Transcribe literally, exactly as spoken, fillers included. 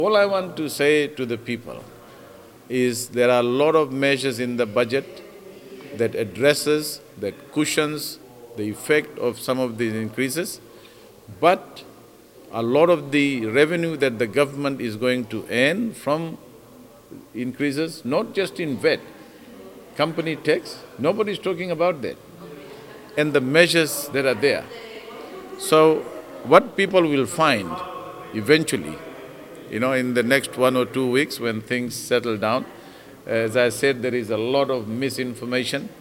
All I want to say to the people is there are a lot of measures in the budget that addresses, that cushions the effect of some of these increases, but a lot of the revenue that the government is going to earn from increases, not just in V A T, company tax, nobody is talking about that, and the measures that are there. So what people will find eventually, you know, in the next one or two weeks when things settle down, as I said, there is a lot of misinformation.